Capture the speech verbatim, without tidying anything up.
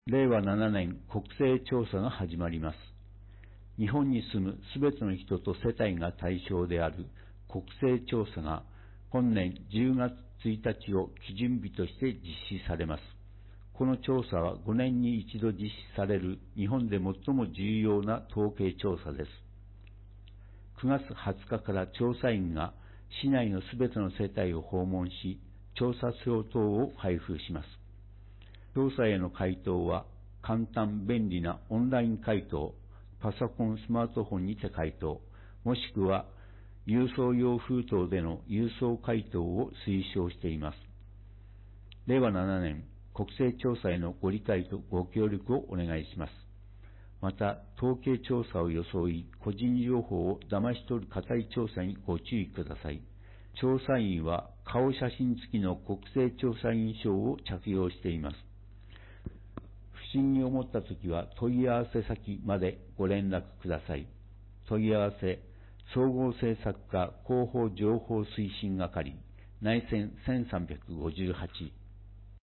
れいわななねん国勢調査が始まります。日本に住むすべての人と世帯が対象である国勢調査が本年じゅうがつついたちを基準日として実施されます。この調査はごねんに一度実施される日本で最も重要な統計調査です。くがつはつかから調査員が市内のすべての世帯を訪問し、調査票等を配布します。調査への回答は簡単便利なオンライン回答、パソコン、スマートフォンにて回答、もしくは郵送用封筒での郵送回答を推奨しています。れいわななねん国勢調査へのご理解とご協力をお願いします。また、統計調査を装い、個人情報を騙し取る過大調査にご注意ください。調査員は顔写真付きの国勢調査員証を着用しています。不審に思ったときは問い合わせ先までご連絡ください。問い合わせ、総合政策課広報情報推進係、内線せんさんびゃくごじゅうはち